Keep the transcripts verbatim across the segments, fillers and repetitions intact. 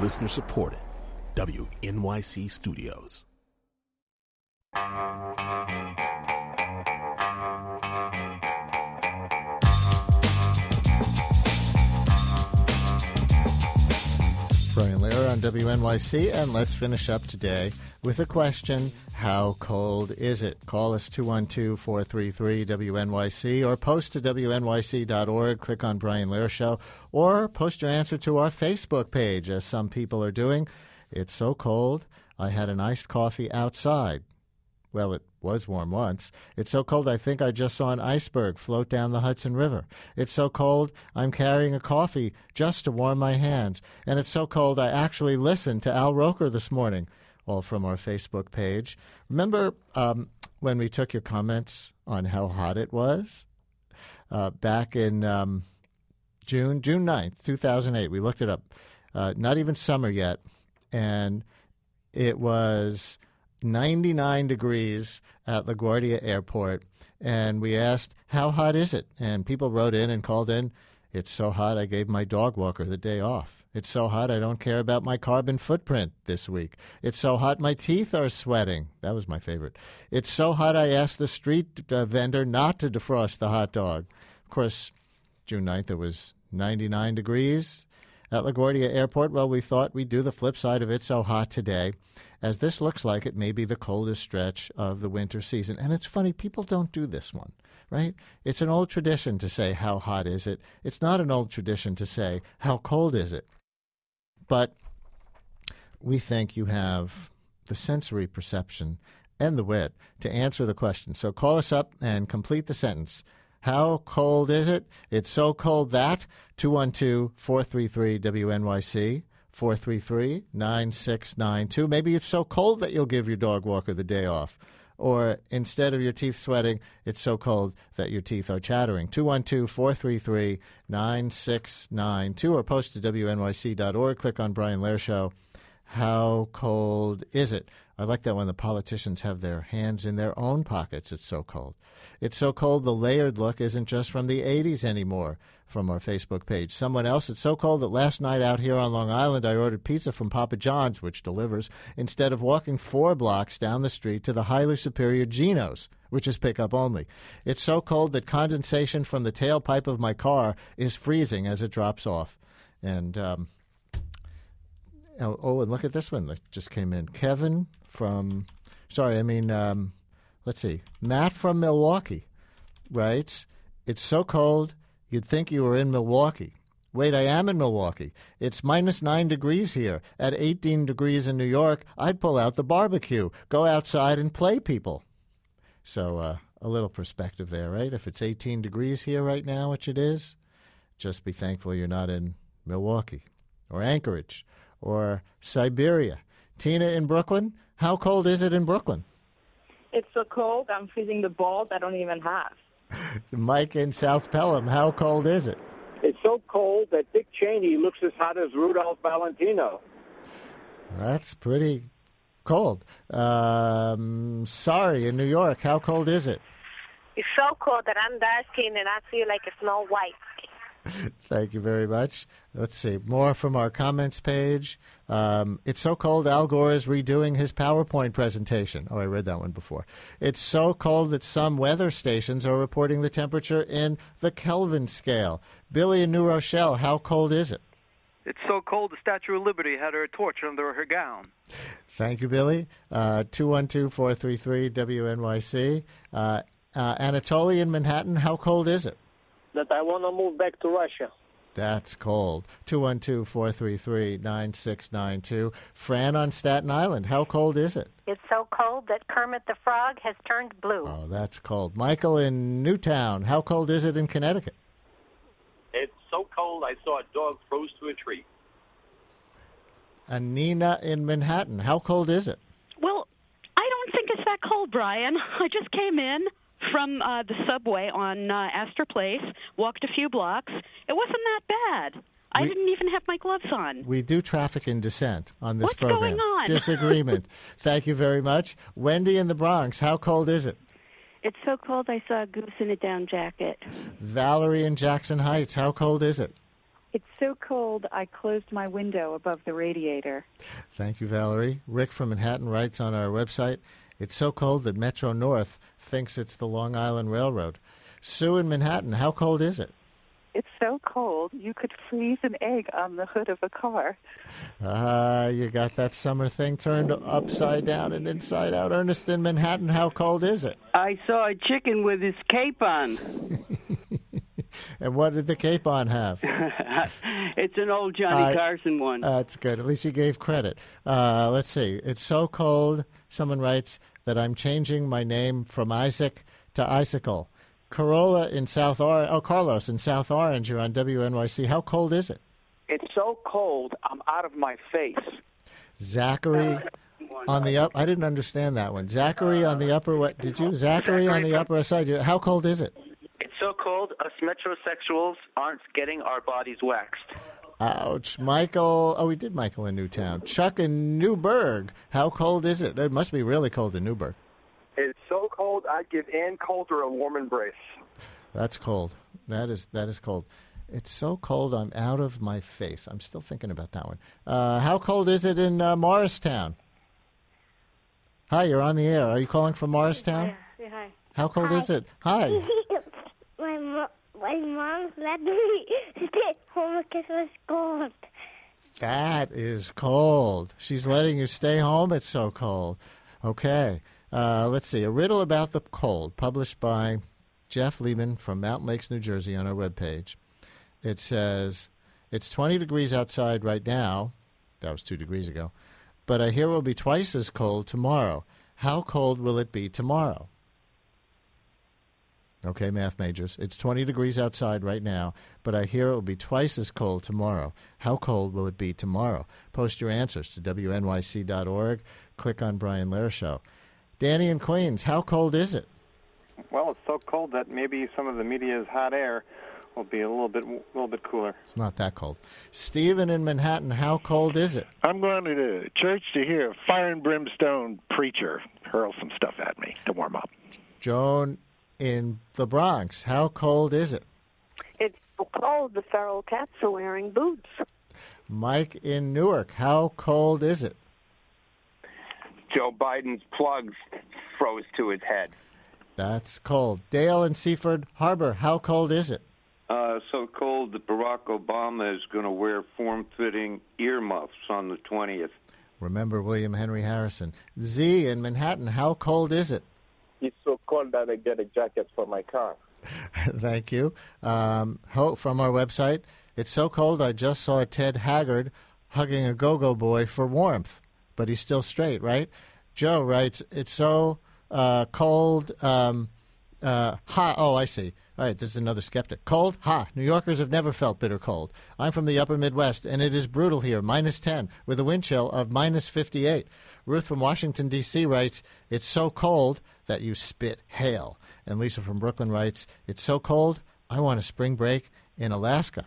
Listener supported. W N Y C Studios. Brian Lehrer on W N Y C, and let's finish up today with a question: how cold is it? Call us two one two, four three three, W N Y C or post to W N Y C dot org, click on Brian Lehrer Show, or post your answer to our Facebook page, as some people are doing. It's so cold, I had an iced coffee outside. Well, it was warm once. It's so cold I think I just saw an iceberg float down the Hudson River. It's so cold I'm carrying a coffee just to warm my hands. And it's so cold I actually listened to Al Roker this morning, all from our Facebook page. Remember um, when we took your comments on how hot it was? Uh, back in um, June, June ninth, two thousand eight. We looked it up. Uh, not even summer yet. And it was ninety-nine degrees at LaGuardia Airport, and we asked, how hot is it? And people wrote in and called in, it's so hot I gave my dog walker the day off. It's so hot I don't care about my carbon footprint this week. It's so hot my teeth are sweating. That was my favorite. It's so hot I asked the street uh, vendor not to defrost the hot dog. Of course, June ninth, it was ninety-nine degrees at LaGuardia Airport. Well, we thought we'd do the flip side of It's So Hot today, as this looks like it may be the coldest stretch of the winter season. And it's funny, people don't do this one, right? It's an old tradition to say, how hot is it? It's not an old tradition to say, how cold is it? But we think you have the sensory perception and the wit to answer the question. So call us up and complete the sentence. How cold is it? It's so cold that two one two, four three three, W N Y C, four three three, nine six nine two. Maybe it's so cold that you'll give your dog walker the day off. Or instead of your teeth sweating, it's so cold that your teeth are chattering. two one two, four three three, nine six nine two or post to W N Y C dot org. Click on Brian Lehrer Show. How cold is it? I like that when the politicians have their hands in their own pockets. It's so cold. It's so cold the layered look isn't just from the eighties anymore, from our Facebook page. Someone else, it's so cold that last night out here on Long Island I ordered pizza from Papa John's, which delivers, instead of walking four blocks down the street to the highly superior Geno's, which is pickup only. It's so cold that condensation from the tailpipe of my car is freezing as it drops off. And, um, oh, oh, and look at this one that just came in. Kevin from, sorry, I mean, um, let's see, Matt from Milwaukee writes, it's so cold you'd think you were in Milwaukee. Wait, I am in Milwaukee. It's minus nine degrees here. At eighteen degrees in New York, I'd pull out the barbecue, go outside and play people. So uh, a little perspective there, right? If it's eighteen degrees here right now, which it is, just be thankful you're not in Milwaukee or Anchorage or Siberia. Tina in Brooklyn, how cold is it in Brooklyn? It's so cold, I'm freezing the balls I don't even have. Mike in South Pelham, how cold is it? It's so cold that Dick Cheney looks as hot as Rudolph Valentino. That's pretty cold. Um, sorry, in New York, how cold is it? It's so cold that I'm dark skinned and I feel like a Snow White. Thank you very much. Let's see. More from our comments page. Um, it's so cold Al Gore is redoing his PowerPoint presentation. Oh, I read that one before. It's so cold that some weather stations are reporting the temperature in the Kelvin scale. Billy in New Rochelle, how cold is it? It's so cold the Statue of Liberty had her torch under her gown. Thank you, Billy. Uh, two one two, four three three, W N Y C. Uh, uh, Anatoly in Manhattan, how cold is it? That I want to move back to Russia. That's cold. two one two, four three three, nine six nine two. Fran on Staten Island, how cold is it? It's so cold that Kermit the Frog has turned blue. Oh, that's cold. Michael in Newtown, how cold is it in Connecticut? It's so cold I saw a dog froze to a tree. Anina in Manhattan, how cold is it? Well, I don't think it's that cold, Brian. I just came in from uh, the subway on uh, Astor Place, walked a few blocks. It wasn't that bad. I we, didn't even have my gloves on. We do traffic in dissent on this What's program. What's going on? Disagreement. Thank you very much. Wendy in the Bronx, how cold is it? It's so cold I saw a goose in a down jacket. Valerie in Jackson Heights, how cold is it? It's so cold, I closed my window above the radiator. Thank you, Valerie. Rick from Manhattan writes on our website, it's so cold that Metro North thinks it's the Long Island Railroad. Sue in Manhattan, how cold is it? It's so cold, you could freeze an egg on the hood of a car. Ah, uh, you got that summer thing turned upside down and inside out. Ernest in Manhattan, how cold is it? I saw a chicken with his cape on. And what did the cape on have? It's an old Johnny uh, Carson one. That's good. At least you gave credit. Uh, let's see. It's so cold, someone writes, that I'm changing my name from Isaac to Icicle. Corolla in South Orange. Oh, Carlos in South Orange. You're on W N Y C. How cold is it? It's so cold, I'm out of my face. Zachary on the up. I didn't understand that one. Zachary on the upper. What did you? Zachary on the upper side. How cold is it? It's so cold, us metrosexuals aren't getting our bodies waxed. Ouch. Michael. Oh, we did Michael in Newtown. Chuck in Newburgh. How cold is it? It must be really cold in Newburgh. It's so cold, I'd give Ann Coulter a warm embrace. That's cold. That is that is cold. It's so cold, I'm out of my face. I'm still thinking about that one. Uh, how cold is it in uh, Morristown? Hi, you're on the air. Are you calling from Morristown? Yeah, yeah, hi. How cold hi. is it? Hi. my, mo- my mom let me stay home because it was cold. That is cold. She's letting you stay home? It's so cold. Okay. Uh, let's see. A riddle about the cold, published by Jeff Lehman from Mountain Lakes, New Jersey, on our webpage. It says, it's twenty degrees outside right now. That was two degrees ago. But I hear it will be twice as cold tomorrow. How cold will it be tomorrow? Okay, math majors. It's twenty degrees outside right now, but I hear it will be twice as cold tomorrow. How cold will it be tomorrow? Post your answers to W N Y C dot org. Click on Brian Lehrer Show. Danny in Queens, how cold is it? Well, it's so cold that maybe some of the media's hot air will be a little bit a little bit cooler. It's not that cold. Stephen in Manhattan, how cold is it? I'm going to the church to hear a fire and brimstone preacher hurl some stuff at me to warm up. Joan in the Bronx, how cold is it? It's so cold the feral cats are wearing boots. Mike in Newark, how cold is it? Joe Biden's plugs froze to his head. That's cold. Dale in Seaford Harbor, how cold is it? Uh, so cold that Barack Obama is going to wear form-fitting earmuffs on the twentieth. Remember William Henry Harrison. Z in Manhattan, how cold is it? It's so cold that I get a jacket for my car. Thank you. Um, Ho from our website, it's so cold I just saw Ted Haggard hugging a go-go boy for warmth. But he's still straight, right? Joe writes, it's so uh, cold, um, uh, hot. Oh, I see. All right, this is another skeptic. Cold? Ha! New Yorkers have never felt bitter cold. I'm from the upper Midwest, and it is brutal here, minus ten, with a wind chill of minus fifty-eight. Ruth from Washington, D C writes, it's so cold that you spit hail. And Lisa from Brooklyn writes, it's so cold, I want a spring break in Alaska.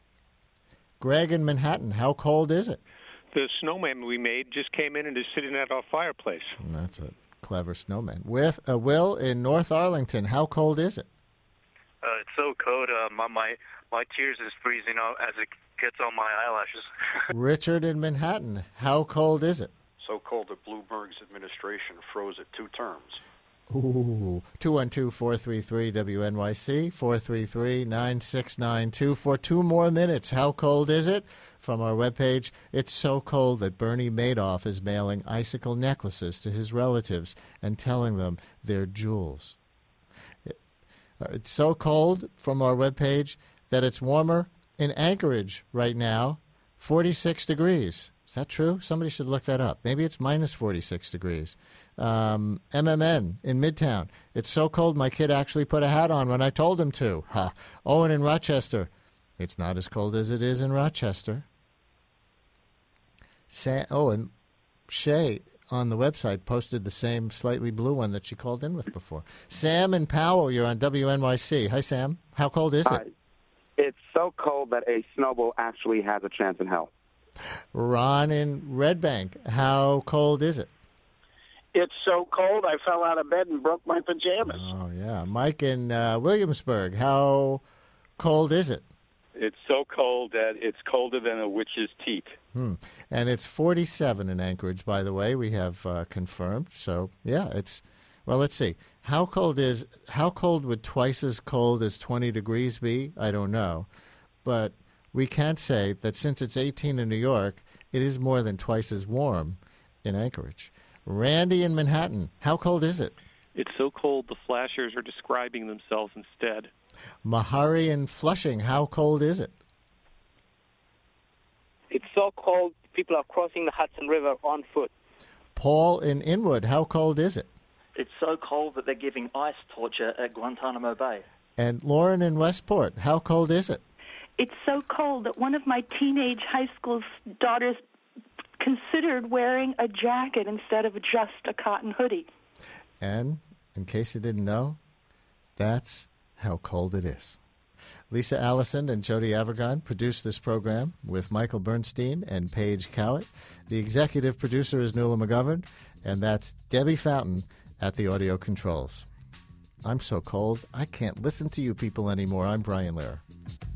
Greg in Manhattan, how cold is it? The snowman we made just came in and is sitting at our fireplace. And that's a clever snowman. With uh, Will in North Arlington, how cold is it? Uh, it's so cold. Uh, my, my my tears is freezing out as it gets on my eyelashes. Richard in Manhattan, how cold is it? So cold that Bloomberg's administration froze it two terms. Ooh. two one two, four three three, W N Y C, four three three, nine six nine two. For two more minutes, how cold is it? From our webpage, it's so cold that Bernie Madoff is mailing icicle necklaces to his relatives and telling them they're jewels. It, uh, it's so cold, from our webpage, that it's warmer in Anchorage right now, forty-six degrees. Is that true? Somebody should look that up. Maybe it's minus forty-six degrees. Um, M M N in Midtown. It's so cold my kid actually put a hat on when I told him to. Ha. Owen in Rochester. It's not as cold as it is in Rochester. Sa- oh, and Shay on the website posted the same slightly blue one that she called in with before. Sam in Powell, you're on W N Y C. Hi, Sam. How cold is Hi. it? It's so cold that a snowball actually has a chance in hell. Ron in Red Bank, how cold is it? It's so cold I fell out of bed and broke my pajamas. Oh, yeah. Mike in uh, Williamsburg, how cold is it? It's so cold that it's colder than a witch's teeth. Hmm. And it's forty-seven in Anchorage, by the way. We have uh, confirmed. So, yeah, it's, well, let's see. How cold is, how cold would twice as cold as twenty degrees be? I don't know. But we can't say that since it's eighteen in New York, it is more than twice as warm in Anchorage. Randy in Manhattan, how cold is it? It's so cold the flashers are describing themselves instead. Mahari in Flushing, how cold is it? It's so cold, people are crossing the Hudson River on foot. Paul in Inwood, how cold is it? It's so cold that they're giving ice torture at Guantanamo Bay. And Lauren in Westport, how cold is it? It's so cold that one of my teenage high school daughters considered wearing a jacket instead of just a cotton hoodie. And, in case you didn't know, that's how cold it is. Lisa Allison and Jody Avergon produced this program with Michael Bernstein and Paige Cowett. The executive producer is Nuala McGovern, and that's Debbie Fountain at the audio controls. I'm so cold, I can't listen to you people anymore. I'm Brian Lehrer.